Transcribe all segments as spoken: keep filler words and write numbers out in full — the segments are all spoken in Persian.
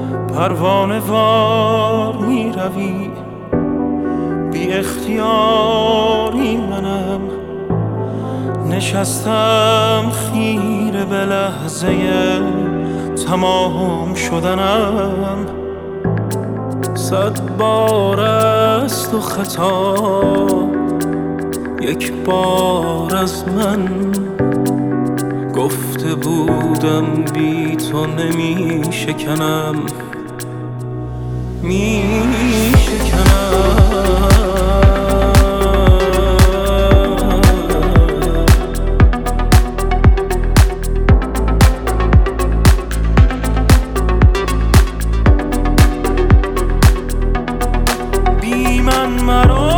پروانه وار می روی، بی اختیاری منم نشستم خیره به لحظه تمام شدنم. صد بار است و خطا یک بار از من، گفته بودم بی تو نمی شکنم می شکنم. بی من مرا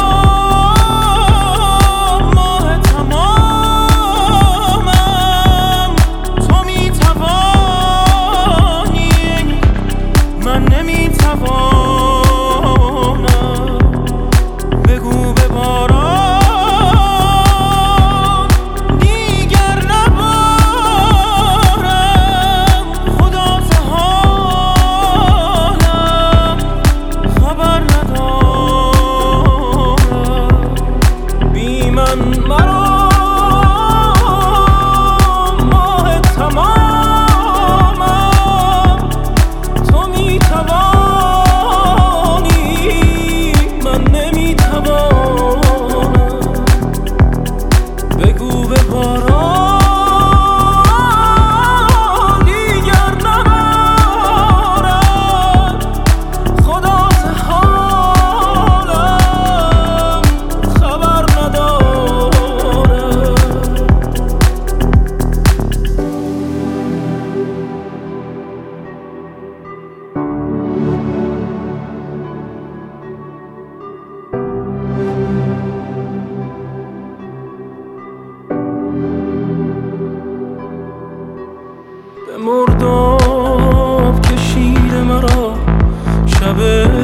مرداب کشید مرا شب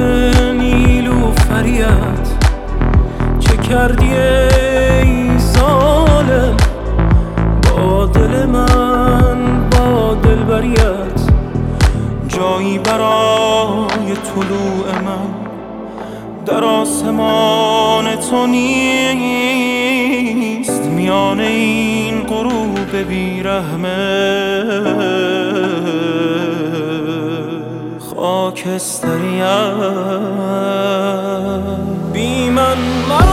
نیلوفریت، چه کردی ای ظالم با دل من با دلبریت. جایی برای طلوع من در آسمان تو نیست، میان این غروب بیرحمه خاکستریت. بی من